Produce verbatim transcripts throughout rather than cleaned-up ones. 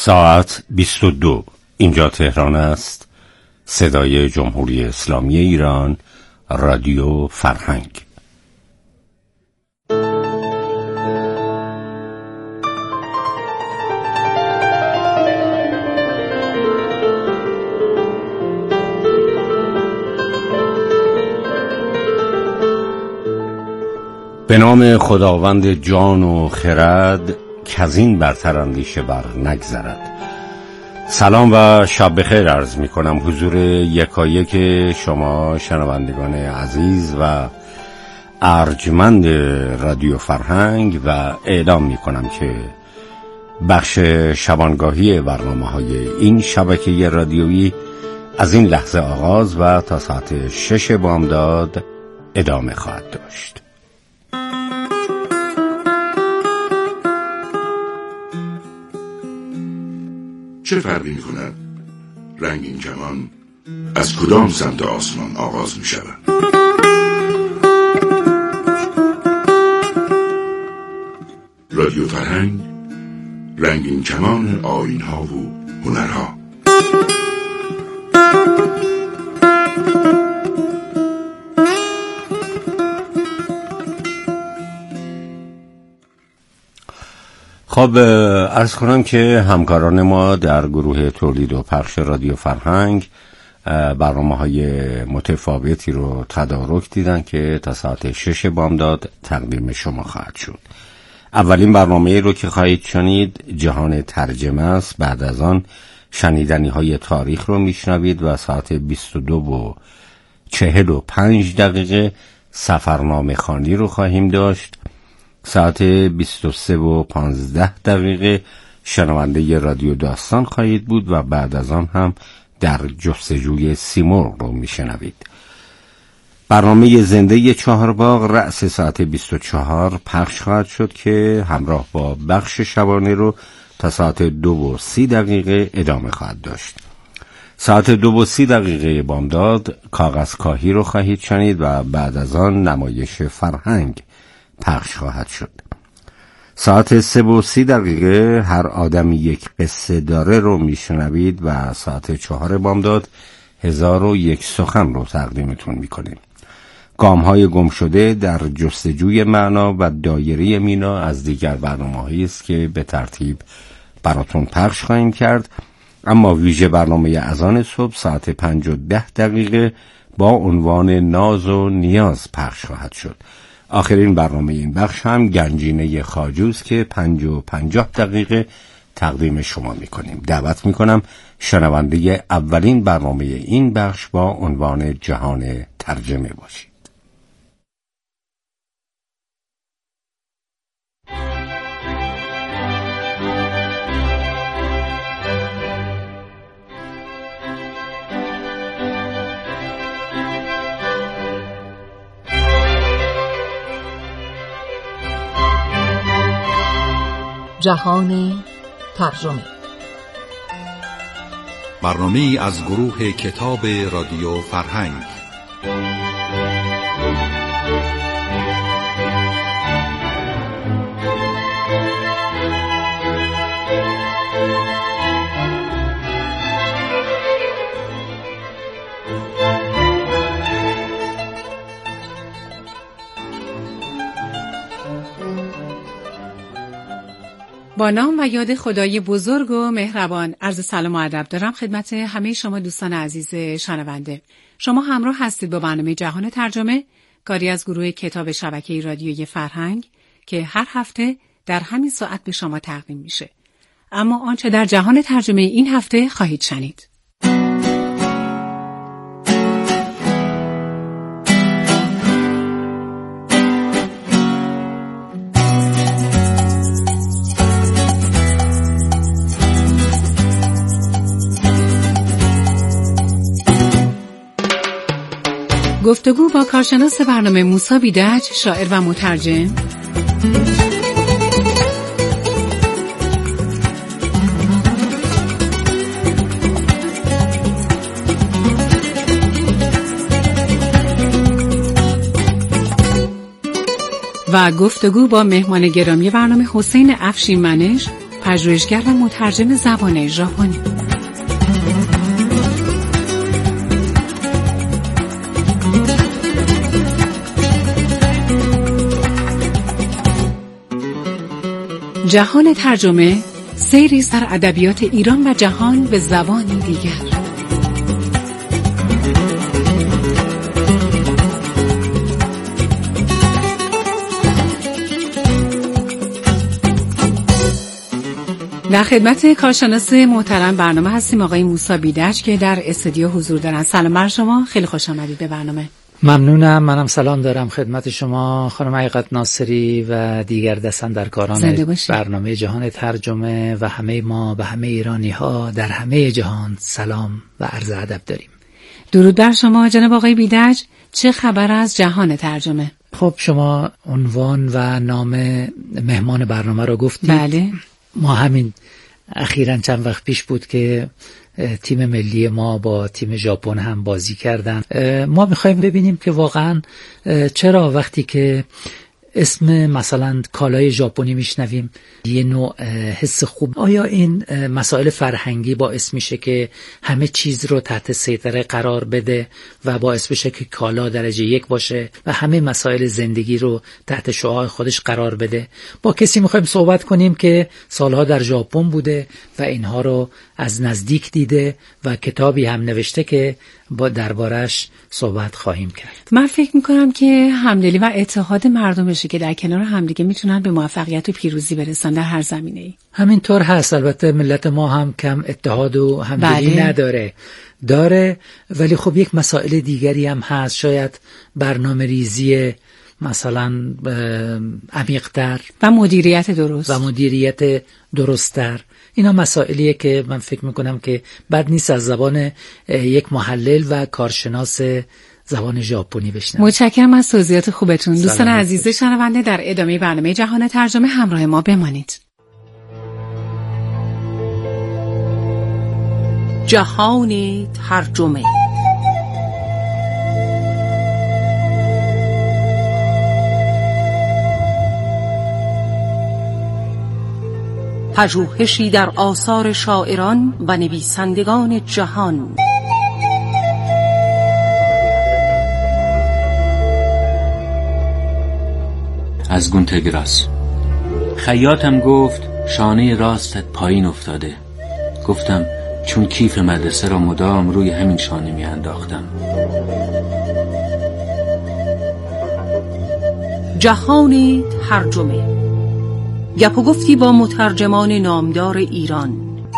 ساعت بیست و دو. اینجا تهران است. صدای جمهوری اسلامی ایران، رادیو فرهنگ. به نام خداوند جان و خرد، کزین برتر اندیشه بر نگذرد. سلام و شب بخیر عرض می کنم حضور یکایک شما شنوندگان عزیز و ارجمند رادیو فرهنگ و اعلام می کنم که بخش شبانگاهی برنامه های این شبکه رادیویی از این لحظه آغاز و تا ساعت شش بامداد ادامه خواهد داشت. چه فرقی می کند رنگین کمان از کدام سمت آسمان آغاز می شود؟ رادیو فرهنگ، رنگین کمان آیین ها و هنرها. خب عرض کنم که همکاران ما در گروه تولید و پخش رادیو فرهنگ برنامه های متفاوتی رو تدارک دیدن که تا ساعت شش بامداد تقدیم شما خواهد شد. اولین برنامه رو که خواهید شنید جهان ترجمه است. بعد از آن شنیدنی های تاریخ رو میشنوید و ساعت بیست و دو و چهل و پنج دقیقه سفرنامه خوانی رو خواهیم داشت. ساعت بیست و سه و پانزده دقیقه شنونده رادیو داستان خواهید بود و بعد از آن هم در جستجوی سیمرغ رو میشنوید. برنامه زنده چهارباغ رأس ساعت بیست و چهار پخش خواهد شد که همراه با بخش شبانه رو تا ساعت دو و سی دقیقه ادامه خواهد داشت. ساعت دو و سی دقیقه بامداد کاغذ کاهی رو خواهید شنید و بعد از آن نمایش فرهنگ پخش خواهد شد. ساعت سه و سی دقیقه هر آدمی یک قصه داره رو میشنوید و ساعت چهار بامداد هزار و یک سخن رو تقدیمتون میکنیم. گام‌های گم شده در جستجوی معنا و دایره مینا از دیگر برنامه‌هایی است که به ترتیب براتون پخش خواهیم کرد. اما ویژه برنامه اذان صبح ساعت پنج و ده دقیقه با عنوان ناز و نیاز پخش خواهد شد. آخرین برنامه این بخش هم گنجینه خواجوست که پنج و پنجاه دقیقه تقدیم شما میکنیم. دعوت میکنم شنونده اولین برنامه این بخش با عنوان جهان ترجمه باشید. جهان ترجمه، برنامه‌ای از گروه کتاب رادیو فرهنگ. با نام و یاد خدای بزرگ و مهربان عرض سلام و ادب دارم خدمت همه شما دوستان عزیز شنونده. شما همراه هستید با برنامه جهان ترجمه، کاری از گروه کتاب شبکه رادیویی فرهنگ که هر هفته در همین ساعت به شما تقدیم میشه. اما آنچه در جهان ترجمه این هفته خواهید شنید: گفتگو با کارشناس برنامه موسی بیدج، شاعر و مترجم. و گفتگو با مهمان گرامی برنامه حسین افشین منش، پژوهشگر و مترجم زبان ژاپنی. جهان ترجمه، سیری سر ادبیات ایران و جهان به زبانی دیگر. در خدمت کارشناس محترم برنامه هستیم آقای موسی بیدج که در استودیو حضور دارن. سلام بر شما، خیلی خوش آمدید به برنامه. ممنونم. منم سلام دارم خدمت شما خانم حقیقت ناصری و دیگر دستاندرکاران برنامه جهان ترجمه و همه ما و همه ایرانی ها در همه جهان سلام و عرض ادب داریم. درود بر شما جناب آقای بیدج. چه خبر از جهان ترجمه؟ خب شما عنوان و نام مهمان برنامه رو گفتید. بله. ما همین اخیراً چند وقت پیش بود که تیم ملی ما با تیم ژاپن هم بازی کردن. ما میخوایم ببینیم که واقعاً چرا وقتی که اسم مثلا کالای ژاپنی میشنویم یه نوع حس خوب، آیا این مسائل فرهنگی باعث میشه که همه چیز رو تحت سیطره قرار بده و باعث بشه که کالا درجه یک باشه و همه مسائل زندگی رو تحت شعاع خودش قرار بده؟ با کسی میخوایم صحبت کنیم که سالها در ژاپن بوده و اینها رو از نزدیک دیده و کتابی هم نوشته که با دربارش صحبت خواهیم کرد. من فکر میکنم که همدلی و اتحاد مردم بشه که در کنار همدیگه میتونن به موفقیت و پیروزی برسن در هر زمینه‌ای. همینطور هست. البته ملت ما هم کم اتحاد و همدلی بله. نداره داره ولی خب یک مسائل دیگری هم هست، شاید برنامه ریزی مثلا عمیق‌تر و مدیریت درست و مدیریت درست‌تر. اینا مسائلیه که من فکر میکنم که بد نیست از زبان یک محلل و کارشناس زبان ژاپنی بشنویم. متشکرم از توضیحات خوبتون. دوستان عزیز شنونده، در ادامه برنامه جهان ترجمه همراه ما بمانید. جهان ترجمه. پژوهشی در آثار شاعران و نویسندگان جهان. از گونتگراس. خیاطم گفت شانه راستت پایین افتاده. گفتم چون کیف مدرسه را مدام روی همین شانه می انداختم. جهان ترجمه، گپ و گفتی با مترجمان نامدار ایران.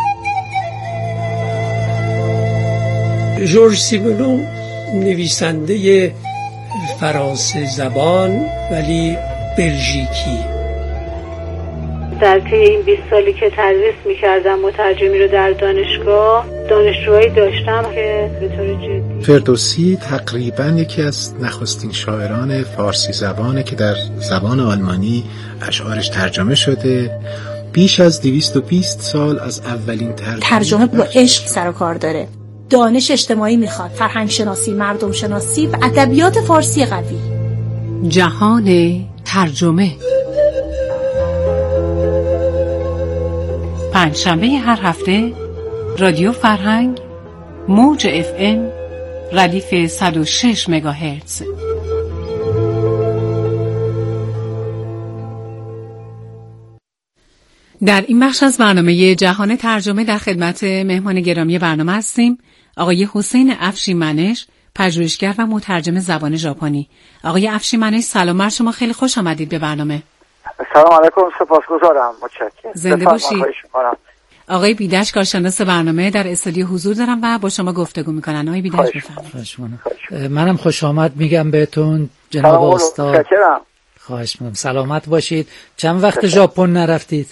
ژورژ سیمونو نویسنده فرانسه زبان ولی بلژیکی. در طی این بیست سالی که تدریس می‌کردم مترجمی رو در دانشگاه، دانشجوهایی داشتم که به طور جدی. فردوسی تقریباً یکی از نخستین شاعران فارسی زبانه که در زبان آلمانی اشعارش ترجمه شده. بیش از دویست و بیست سال از اولین ترجمه. ترجمه با عشق سر و کار داره. دانش اجتماعی میخواد، فرهنگ شناسی، مردم شناسی و ادبیات فارسی قوی. جهان ترجمه. پنجشنبه هر هفته رادیو فرهنگ موج اف ام ردیف صد و شش مگاهرتز. در این بخش از برنامه جهان ترجمه در خدمت مهمان گرامی برنامه هستیم آقای حسین افشین‌منش، پژوهشگر و مترجم زبان ژاپنی. آقای افشین‌منش سلام بر شما، خیلی خوش آمدید به برنامه. سلام علیکم، سپاسگزارم، متشکرم. زنده باشید. آقای بیدج کارشناس برنامه در استودیو حضور دارم و با شما گفتگو میکنن. آقای بیدج بفرمایید. منم خوش آمد میگم بهتون جناب استاد. متشکرم. خواهش میکنم. سلامت باشید. چند وقت ژاپن نرفتید؟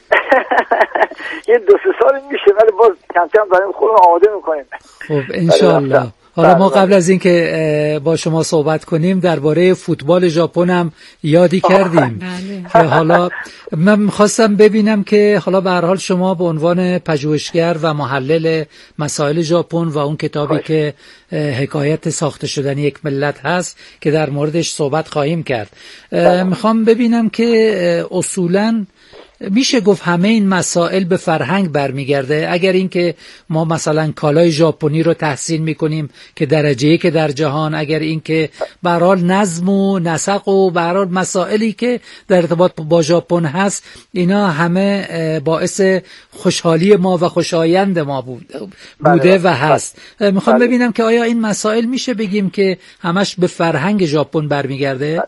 یه دو سه سال میشه ولی باز کم کم داریم خودمون آماده میکنیم. خب انشالله. حالا ما قبل از این که با شما صحبت کنیم درباره فوتبال ژاپن هم یادی کردیم که حالا من می‌خواستم ببینم که حالا به هر حال شما به عنوان پژوهشگر و محلل مسائل ژاپن و اون کتابی که حکایت ساخته شدن یک ملت هست که در موردش صحبت خواهیم کرد، میخوام ببینم که اصولاً میشه گفت همه این مسائل به فرهنگ برمیگرده. اگر اینکه ما مثلا کالای ژاپنی رو تحسین میکنیم که درجه یک در جهان، اگر اینکه به هر حال نظم و نسق و به هر حال مسائلی که در ارتباط با ژاپن هست، اینا همه باعث خوشحالی ما و خوشایند ما بود بوده و هست. میخوام ببینم که آیا این مسائل میشه بگیم که همش به فرهنگ ژاپن برمیگرده؟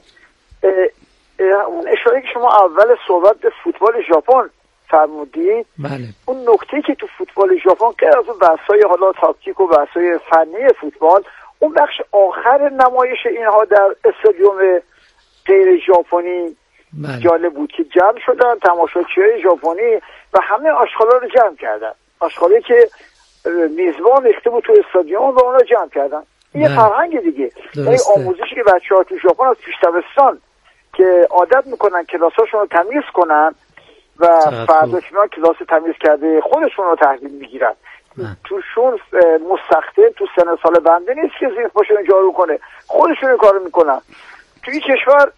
اون اشاره که شما اول صحبت به فوتبال ژاپن فرمودید، بله. اون نکته که تو فوتبال ژاپن که از اون بحث‌های حالا تاکتیک و بحث‌های فنی فوتبال، اون بخش آخر نمایش اینها در استادیوم غیر ژاپنی بله. جالب بود که جمع شدن تماشاچی‌های ژاپنی و همه آشغالا رو جمع کردن، آشغالی که میزبان ریخته بود تو استادیوم و اونا جمع کردن. این یه فرهنگ دیگه، یعنی آموزشی که بچه‌ها تو ژاپن از پیش دبستان که عادت میکنن کلاساشون رو تمیز کنن و فردا که میان کلاس تمیز کرده خودشون رو تحویل میگیرن، توشون مستخدم تو سن سال بنده نیست که زیر پاشون جارو کنه، خودشون این کارو میکنن. تو این کشور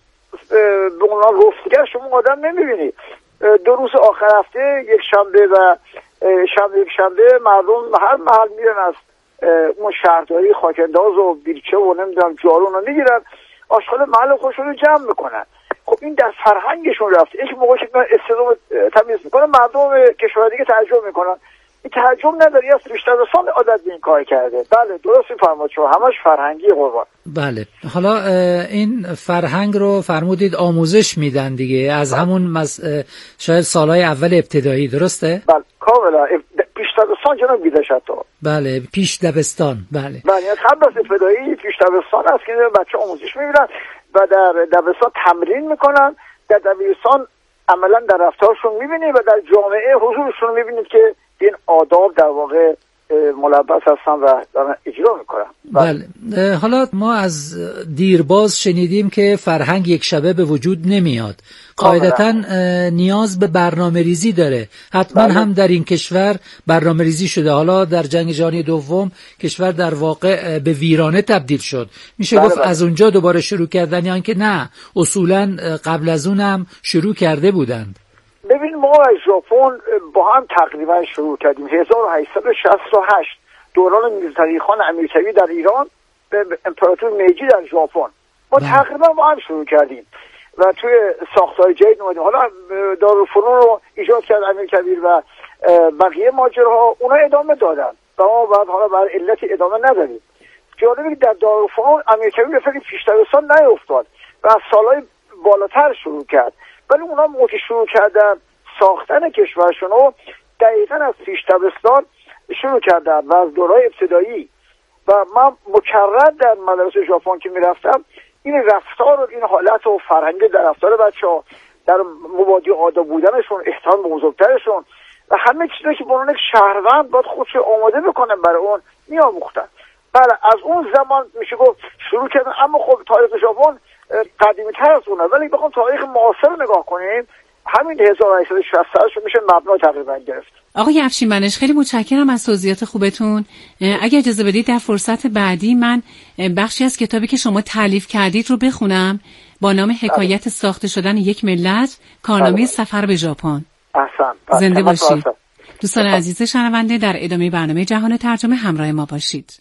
به عنوان رفتگر شما آدم نمیبینی. دو روز آخر هفته یک شنبه و شنبه یک شنبه مردم هر محل میرن از اون شهرداری خاکنداز و بیلچه و نمیدونم جارو رو میگیرن، آشغال محل خودشون رو جمع میکنن. خب این در فرهنگشون رفته. یک موقعی که استادیوم تمیز میکنن مردم کشور دیگه تعجب میکنن، این تعجب نداری از بیشتر از سال عادت به این کار کرده. بله درست میفرمایید شما، همش فرهنگی قربان. بله حالا این فرهنگ رو فرمودید آموزش میدن دیگه از بله. همون مز... شاید سالهای اول ابتدایی، درسته؟ بله کاملا پیش دبستان جناب بیدشتا. بله پیش دبستان. بله بله یعنی قبل از ابتدایی پیش دبستان است که بچه آموزش میبینن و در دبستان تمرین میکنن، در دبستان عملا در رفتارشون میبینید و در جامعه حضورشون میبینید که این آداب در واقع ملبس هستن و دارن اجرا میکنن. بله. بله حالا ما از دیرباز شنیدیم که فرهنگ یک شبه به وجود نمیاد، قاعدتاً نیاز به برنامه ریزی داره. حتما بله. هم در این کشور برنامه ریزی شده. حالا در جنگ جهانی دوم کشور در واقع به ویرانه تبدیل شد، میشه بله گفت بله. از اونجا دوباره شروع کردن یا اینکه نه اصولاً قبل از اونم شروع کرده بودند؟ ببین ما از ژاپن با هم تقریبا شروع کردیم هزار و هشتصد و شصت و هشت دوران میرزا خان امیرکبیر در ایران به امپراتور میجی در ژاپن ما بله. تقریبا با هم شروع کردیم و توی ساختار جدید اومدیم. حالا دارالفنون رو ایجاد کرد امیرکبیر و بقیه ماجراها اونا ادامه دادن و ما بعد حالا بر علت ادامه ندادیم. جالبه که در دارالفنون امیرکبیر به فکر پیش دبستان نیفتاد و از سالهای بالاتر شروع کرد، ولی اونا موقع شروع کردن ساختن کشورشون رو دقیقاً از پیش دبستان شروع کردن و از دوره‌های ابتدایی. و من مکرر در مدرسه ژاپن که میرفتم این رفتار و این حالت و فرهنگ در رفتار بچه‌ها، در مبادی آداب بودنشون، احترام به بزرگترشون و همه چیزی که به عنوان یک شهروند باید خودش آماده بکنن برای اون میآموختن. بله از اون زمان میشه گفت شروع کردن، اما خب تاریخ ژاپن قدیمی تر از اونه، ولی بخوام تاریخ معاصر رو نگاه کنیم همین هزار و هشتصد و شصت رو میشه مبنا تقریبا گرفت. آقای افشین‌منش خیلی متشکرم از توضیحات خوبتون. اگه اجازه بدید در فرصت بعدی من بخشی از کتابی که شما تالیف کردید رو بخونم با نام حکایت ساخته شدن یک ملت، کارنامه سفر به ژاپن. احسن. زنده باشید. دوستان عزیز شنونده در ادامه برنامه جهان ترجمه همراه ما باشید.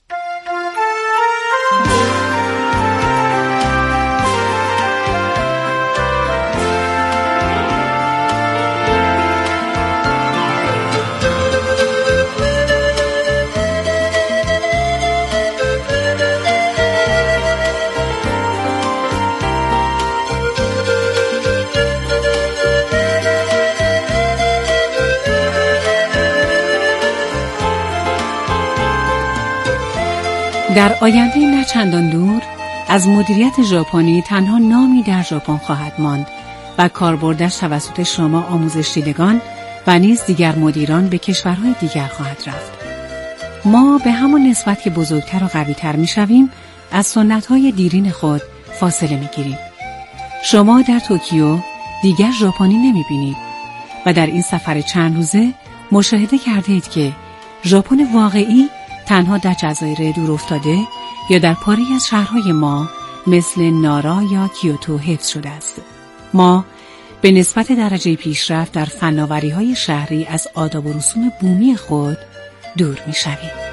در آینده نه چندان دور از مدیریت ژاپنی تنها نامی در ژاپن خواهد ماند و کاربردش توسط شما آموزش دیدگان و نیز دیگر مدیران به کشورهای دیگر خواهد رفت. ما به همان نسبت که بزرگتر و قوی‌تر می‌شویم از سنت‌های دیرین خود فاصله می‌گیریم. شما در توکیو دیگر ژاپنی نمی‌بینید و در این سفر چند روزه مشاهده کردید که ژاپن واقعی تنها در جزایر دور افتاده یا در پاری از شهرهای ما مثل نارا یا کیوتو حفظ شده است. ما به نسبت درجه پیشرفت در فناوری‌های شهری از آداب و رسوم بومی خود دور می‌شویم.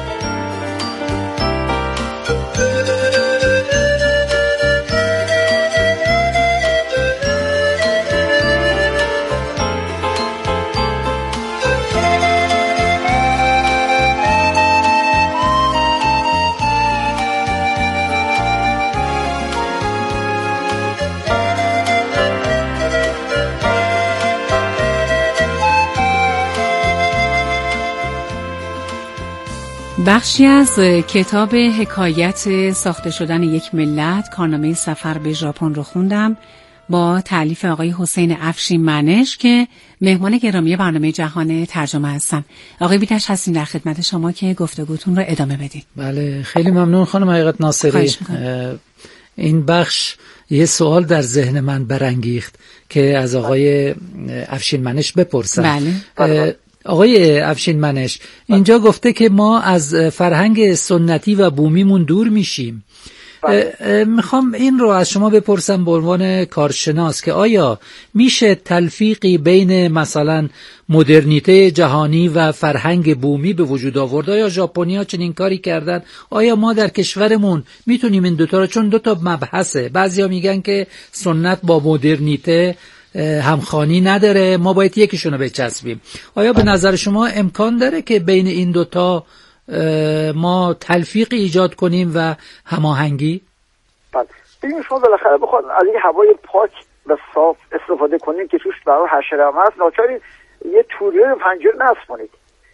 بخشی از کتاب حکایت ساخته شدن یک ملت، کارنامه سفر به ژاپن رو خوندم با تألیف آقای حسین افشین منش که مهمان گرامی برنامه جهان ترجمه هستم. آقای بیدش هستیم در خدمت شما که گفتگوتون رو ادامه بدید. بله، خیلی ممنون خانم حقیقت ناصری. این بخش یه سوال در ذهن من برانگیخت که از آقای افشین منش بپرسم. بله. بله. آقای افشین منش اینجا گفته که ما از فرهنگ سنتی و بومیمون دور میشیم. میخوام این رو از شما بپرسم به عنوان کارشناس که آیا میشه تلفیقی بین مثلا مدرنیته جهانی و فرهنگ بومی به وجود آورد؟ آیا ژاپنی‌ها چنین کاری کردن؟ آیا ما در کشورمون میتونیم این دوتا رو، چون دوتا مبحثه، بعضیا میگن که سنت با مدرنیته همخوانی نداره، ما باید یکیشون رو بچسبیم. آیا به نظر شما امکان داره که بین این دوتا ما تلفیق ایجاد کنیم و هماهنگی؟ بله، ببینید شما بالاخره بخواد از این هوای پاک و صاف استفاده کنید که توش برای حشره هم هست، ناچاری یه توریه رو پنجره نصب کنید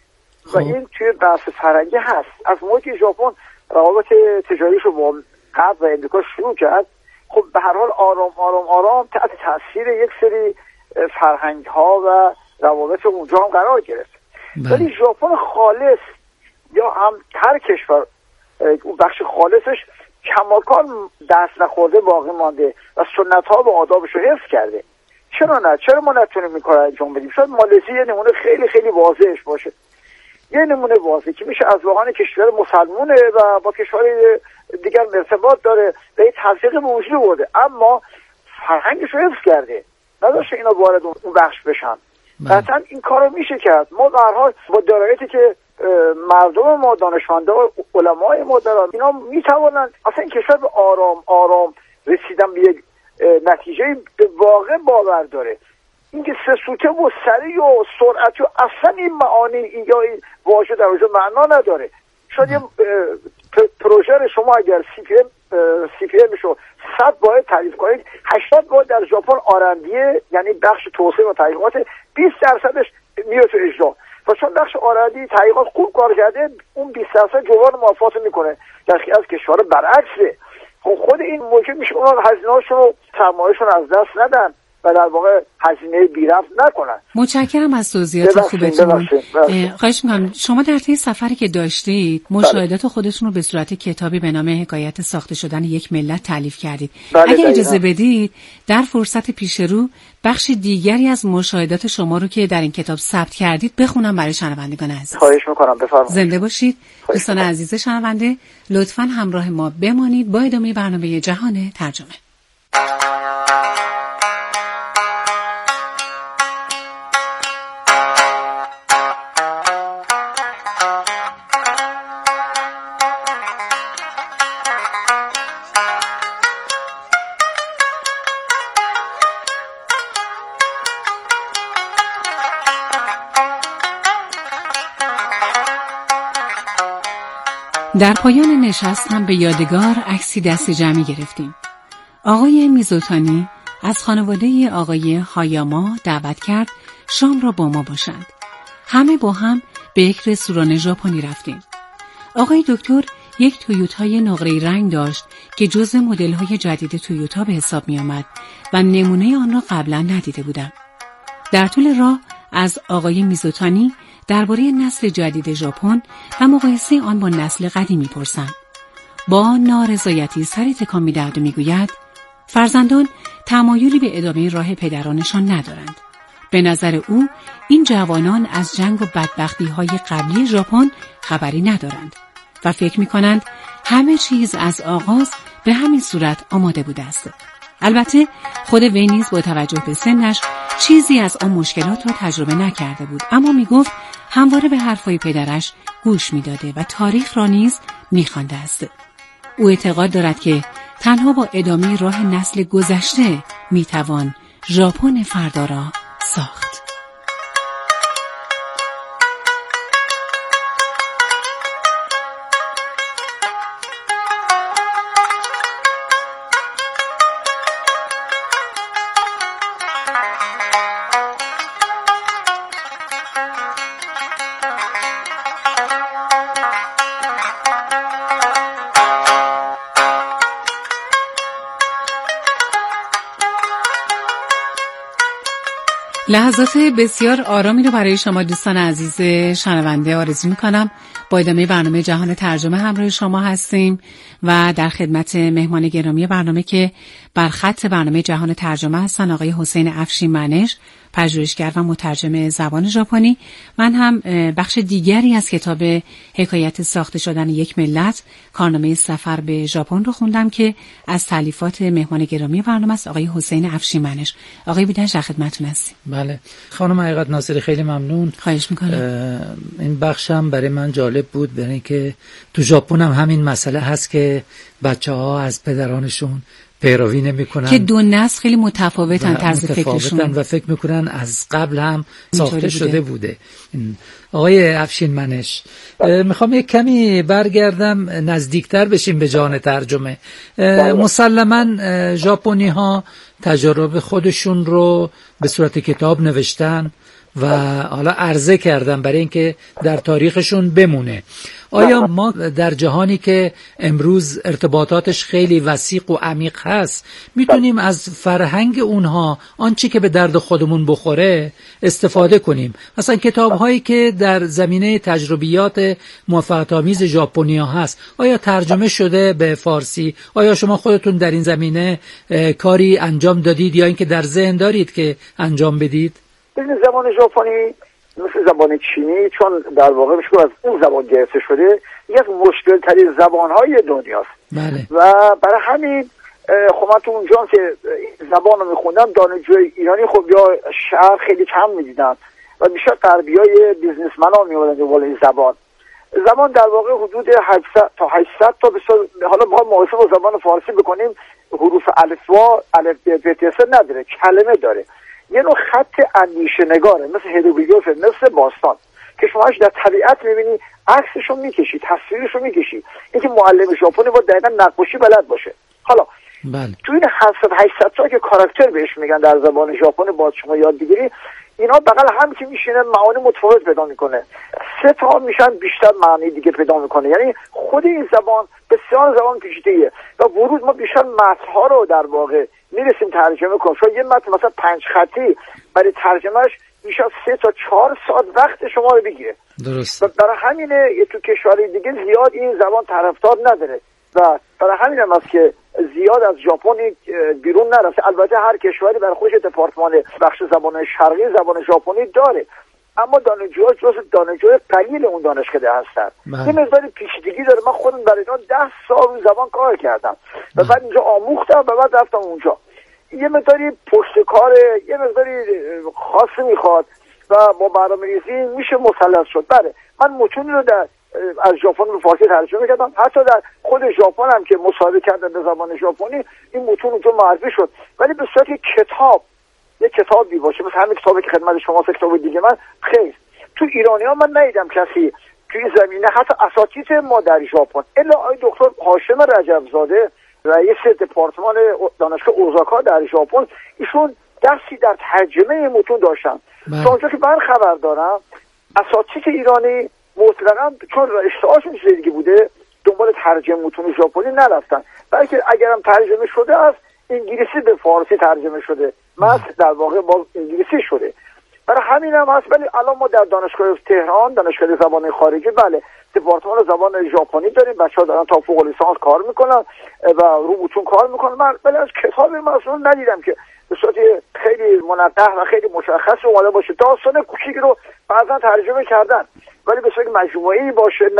و این توی بحث فرنگی هست. از موقعی که ژاپن روابط تجاریش رو با غرب و امریکا شروع کرد، خب به هر حال آرام آرام آرام تحت تاثیر یک سری فرهنگ ها و روابط اونجا هم قرار گرفت. ولی ژاپن خالص یا هم هر کشور اون بخش خالصش کماکان دست نخورده باقی مانده و سنت ها و آدابش رو حفظ کرده. چرا نه؟ چرا ما نتونیم این کار انجام بدیم؟ شاید مالزی یه نمونه خیلی خیلی واضحش باشه، یه نمونه واضح که میشه از واقعا کشور مسلمونه و با کشور دیگر ارتباط داره و این تلفیق به وجود برده، اما فرهنگش رو حفظ کرده، نداشته اینا وارد اون بخش بشن. قطعا این کار رو میشه کرد. ما به هر حال با درایتی که مردم ما، دانشمندا و علمای ما دارن، اینا میتوانند اصلا این کشور به آرام آرام رسیدن به یک نتیجه به واقع باور داره. اینکه سه سوته و سریع و سرعت و اصلا این معانی یا این واژه در اونجا معنا نداره. شاید یه پروژه شما اگر سی پی ام سی پی ام شو صد باید تعریف کنید، هشتاد باید در ژاپن آرندیه، یعنی بخش توسعه و تحقیقات بیست درصدش میره تو اجرا و چون بخش آرندی تحقیقات خوب کار کرده اون بیست درصد جوان موافقت میکنه. در خیلی از کشورها برعکسه. خب خود این موجب میشه اونها هزینه‌هاشون و سرمایه‌شون از دست ندن و در واقع هزینه بی‌رفت نکنن. متشکرم از توضیحات خوبتون. خواهش می‌کنم شما در طی سفری که داشتید مشاهدات خودتون رو به صورت کتابی به نام حکایت ساخته شدن یک ملت تألیف کردید. بله، اگه اجازه بدید در فرصت پیش رو بخش دیگری از مشاهدات شما رو که در این کتاب ثبت کردید بخونم برای شنوندگان عزیز. خواهش می‌کنم، بفرمایید. زنده باشید. دوستان عزیز شنونده، لطفاً همراه ما بمانید با ادامه برنامه جهان ترجمه. در پایان نشست هم به یادگار عکسی دست جمعی گرفتیم. آقای میزوتانی از خانواده آقای هایاما دعوت کرد شام را با ما باشند. همه با هم به یک رستوران ژاپنی رفتیم. آقای دکتر یک تویوتای نقره‌ای رنگ داشت که جزء مدل‌های جدید تویوتا به حساب می آمد و نمونه آن را قبلا ندیده بودم. در طول راه از آقای میزوتانی درباره نسل جدید ژاپن و مقایسه آن با نسل قدیمی پرسم. با نارضایتی سری تکان می‌دهد و می‌گوید فرزندان تمایلی به ادامه راه پدرانشان ندارند. به نظر او این جوانان از جنگ و بدبختی‌های قبلی ژاپن خبری ندارند و فکر می‌کنند همه چیز از آغاز به همین صورت آماده بوده است. البته خود وی نیز با توجه به سنش چیزی از آن مشکلات را تجربه نکرده بود، اما میگفت همواره به حرفای پدرش گوش میداده و تاریخ را نیز میخوانده است. او اعتقاد دارد که تنها با ادامه راه نسل گذشته میتوان ژاپن فردا را ساخت. لحظات بسیار آرامی رو برای شما دوستان عزیز شنونده آرزو میکنم. با ادامه برنامه جهان ترجمه همراه شما هستیم و در خدمت مهمان گرامی برنامه که بر خط برنامه جهان ترجمه هستن آقای حسین افشین منش، پژوهشگر و مترجم زبان ژاپنی. من هم بخش دیگری از کتاب حکایت ساخته شدن یک ملت، کارنامه سفر به ژاپن رو خوندم که از تالیفات مهمان گرامی برنامه است آقای حسین افشین منش. آقای بیدنش در خدمتتون هستیم. بله خانم حقیقت ناصری، خیلی ممنون. خواهش میکنم. این بخشم برای من جالب بود، برای اینکه تو ژاپن هم همین مسئله هست که بچه‌ها از پدرانشون پیروی نمیکنن که دو نسل خیلی متفاوتن طرز فکرشون و فکر میکنن از قبل هم ساخته شده بوده. آقای افشین منش، میخوام یک کمی برگردم نزدیکتر بشیم به جهان ترجمه. مسلماً ژاپنی ها تجارب خودشون رو به صورت کتاب نوشتن و حالا عرضه کردن برای اینکه در تاریخشون بمونه. آیا ما در جهانی که امروز ارتباطاتش خیلی وسیع و عمیق هست میتونیم از فرهنگ اونها آنچه که به درد خودمون بخوره استفاده کنیم؟ مثلا کتاب هایی که در زمینه تجربیات موفقیت آمیز ژاپنیا هست آیا ترجمه شده به فارسی؟ آیا شما خودتون در این زمینه کاری انجام دادید یا اینکه در ذهن دارید که انجام بدید؟ ببینید زبان ژاپنی مثل زبان چینی چون در واقع میشه از اون زبان گرفته شده یک از مشکل ترین زبانهای دنیاست. بله. و برای همین خب من تو اونجا که زبان رو میخوندم دانشجوی ایرانی خب یا شعر خیلی کم میدیدم و بیشتر غربیای بیزنسمن ها میومدن دنبال این زبان. زبان در واقع حدود هشتصد تا هشتصد تا بسیار، حالا ما مقایسه با زبان فارسی بکنیم حروف الفبا الف ب ت س نداره، کلمه داره. یه نوع خط اندیشه نگاره مثل هیروگلیف، مثل باستان که شماش در طبیعت میبینی، عکسشو میکشی، تصویرشو میکشی. اینکه معلم ژاپنی با دقیقا نقاشی بلد باشه. حالا بله. تو این هشتصد هشتصد تا که کاراکتر بهش میگن در زبان ژاپنی باز شما یاد بگیری، اینا بغل هم که میشینه معانی متفاوت پیدا میکنه. سه تا میشن بیشتر معنی دیگه پیدا میکنه. یعنی خود این زبان بسیار زبان پیچیده‌ایه و ورود ما بیشتر متن‌ها رو در واقع میرسیم ترجمه کنیم. شاید یه متن مثلا پنج خطی برای ترجمهش میشه سه تا چهار ساعت وقت شما رو بگیره. درست. و برای همینه تو کشورهای دیگه زیاد این زبان طرفدار نداره و برای همین هم است که زیاد از ژاپن بیرون نرفته. البته هر کشوری برای خودش دپارتمان بخش زبان شرقی زبان ژاپنی داره، اما دانشجوها جز دانشجوی قلیل اون دانشکده هستن. یه مقدار پیچیدگی داره. من خودم برای اینا ده سال روی زبان کار کردم و بعد اینجا آموختم و بعد رفتم اونجا. یه مقداری پشت کاره، یه مقداری خاصی میخواد و با برنامه‌ریزی میشه مثلث شد. بله من متونی رو در از ژاپن به فارسی ترجمه کردم، حتی در خود ژاپن هم که مصاحبه کردم به زبان ژاپنی این متون اونجا معرفی شد، ولی به صورت کتاب، یک کتابی باشه مثل همین کتابی که خدمت شما هست، کتاب دیگه من خیر تو ایرانی ها من ندیدم کسی توی زمینه، حتی اساتید ما در ژاپن الا آقای دکتر هاشم رجبزاده رئیس دپارتمان دانشگاه اوزاکا در ژاپن، ایشون دستی در ترجمه متون داشتن. تا اونجا که من خبر دارم اساتید ایرانی مطلقاً چون اشتهاشون چیز دیگه بوده دنبال ترجمه متون ژاپنی نرفتن، بلکه اگرم ترجمه شده است انگلیسی به فارسی ترجمه شده، متن در واقع با انگلیسی شده. برای همین هم هست. ولی الان ما در دانشگاه تهران، دانشگاه زبان خارجی، بله دپارتمان زبان ژاپنی داریم، بچه‌ها دارن تا فوق لیسانس کار میکنن و رو متون کار میکنن. من ولی از کتاب مثلا ندیدم که به صورت خیلی منقح و خیلی مشخص اومده باشه. داستان کوچیک رو بعضا ترجمه کردن ولی به صورت مجموعی باشه نه.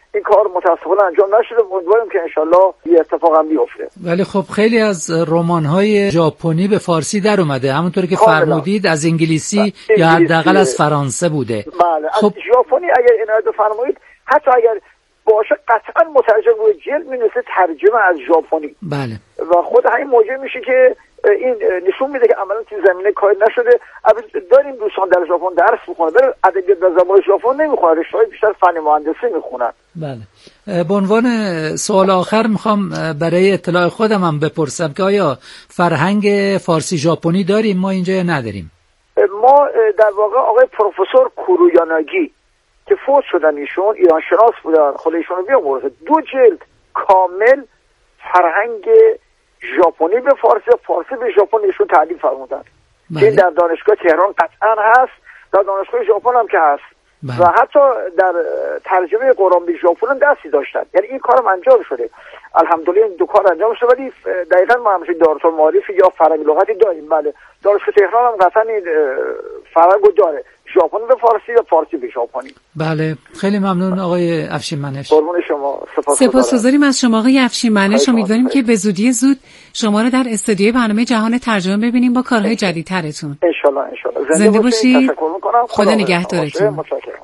این کار متاسفانه انجام نشده. امیدواریم که انشالله یه اتفاق هم بیفته. ولی خب خیلی از رمان‌های ژاپنی به فارسی در اومده، همونطوری که فرمودید از انگلیسی یا حداقل از فرانسه بوده. بله خب از ژاپنی اگر عنایت بفرمایید حتی اگر باشه قطعا مترجم روی جلد می‌نویسه ترجمه از ژاپنی. بله. و خود همین موجب میشه که این نشون میده که عملا تو زمینه کار نشده. البته داریم دوستان در ژاپن درس میخونن، ولی ادبیات و زبان ژاپن نمیخونن، رشته‌های بیشتر فن مهندسی میخونن. بله. به عنوان سوال آخر میخوام برای اطلاع خودم هم بپرسم که آیا فرهنگ فارسی ژاپنی داریم ما اینجا یا نداریم؟ ما در واقع آقای پروفسور کورویاناگی که فوت شدن، ایشون ایران شناس بودن، خود ایشون رو بیامرزه، دو جلد کامل فرهنگ ژاپنی به فارسی و فارسی به ژاپنی ایشون تعلیف فرمودن. بله. این در دانشگاه تهران قطعا هست، در دانشگاه ژاپن هم که هست. بله. و حتی در ترجمه قرآن به ژاپن هم دستی داشتن، یعنی این کارم انجام شده. الحمدلله این دو کار انجام شده. ولی دقیقاً ما همش دارالمعارف یا فرهنگ لغتی داریم. بله دانشگاه تهران هم قطعا این فرهنگو داره، ژاپنی به فارسی یا فارسی به ژاپنی. بله خیلی ممنون آقای افشین منش. قربون شما. سپاسگزاریم از شما آقای افشین منش. امیدواریم که به زودی زود شما رو در استودیوی برنامه جهان ترجمه ببینیم با کارهای جدیدترتون. ان شاء الله ان شاء الله. زنده, زنده باشید. تشکر می‌کنم. خدا نگهدارتون. متشکرم.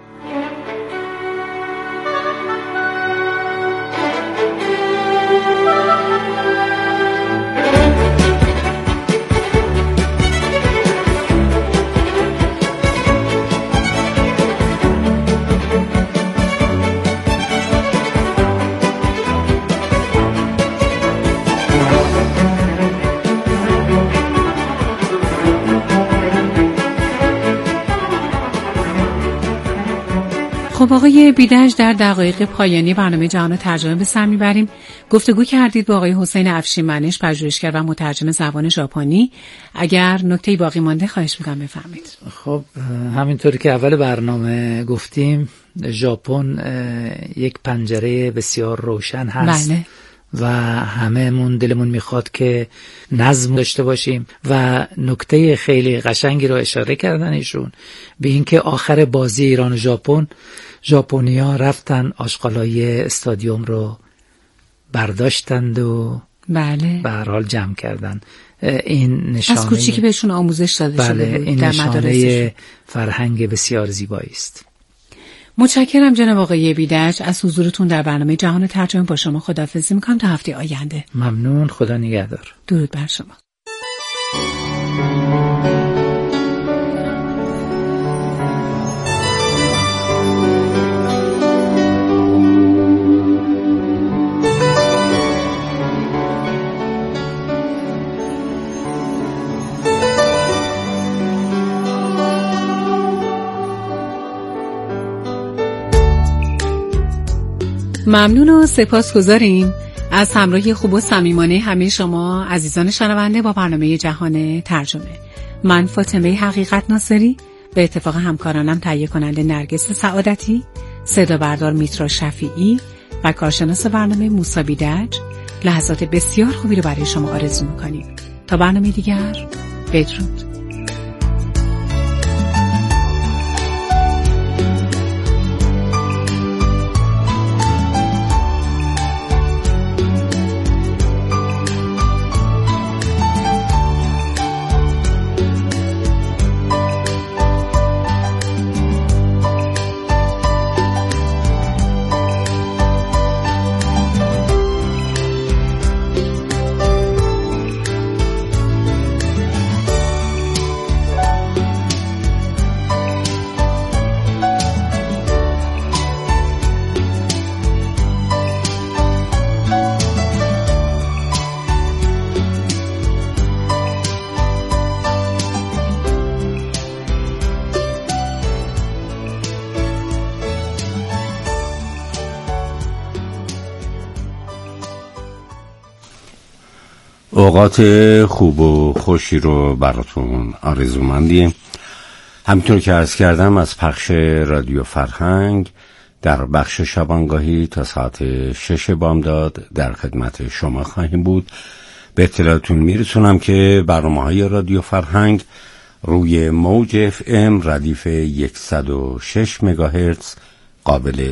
خب آقای بیدج، در دقایق پایانی برنامه جهان ترجمه به سر میبریم. گفتگو کردید با آقای حسین افشین منش، پژوهشگر و مترجم زبان ژاپنی. اگر نکته‌ای باقی مانده خواهش می‌کنم بفرمایید. خب همینطوری که اول برنامه گفتیم ژاپن یک پنجره بسیار روشن هست. بله. و همه‌مون دلمون میخواد که نظم داشته باشیم و نکته خیلی قشنگی رو اشاره کردن ایشون به اینکه آخر بازی ایران و ژاپن ژاپنیا رفتن آشغالای استادیوم رو برداشتند و بله به هر حال جمع کردن. این نشانه از کوچیکی بهشون آموزش داده بله شده بود این در نشانه مدارسشون. فرهنگ بسیار زیبایی است. متشکرم جناب آقای بیدج از حضورتون در برنامه جهان ترجمه. با شما خداحافظی میکنم تا هفته آینده. ممنون، خدا نگهدار. درود بر شما. ممنون و سپاسگزاریم از همراهی خوب و صمیمانه همه شما عزیزان شنونده با برنامه جهان ترجمه. من فاطمه حقیقت ناصری به اتفاق همکارانم تهیه کننده نرگس سعادتی، صدا بردار میترا شفیعی و کارشناس برنامه موسی بیدج لحظات بسیار خوبی رو برای شما آرزو می‌کنیم. تا برنامه دیگر، بدرود. اوقات خوب و خوشی رو براتون آرزومندیم. همینطور که عرض کردم از پخش رادیو فرهنگ در بخش شبانگاهی تا ساعت شش بامداد در خدمت شما خواهیم بود. به اطلاعتون میرسونم که برنامه‌های رادیو فرهنگ روی موج اف ام ردیف صد و شش مگاهرتز قابل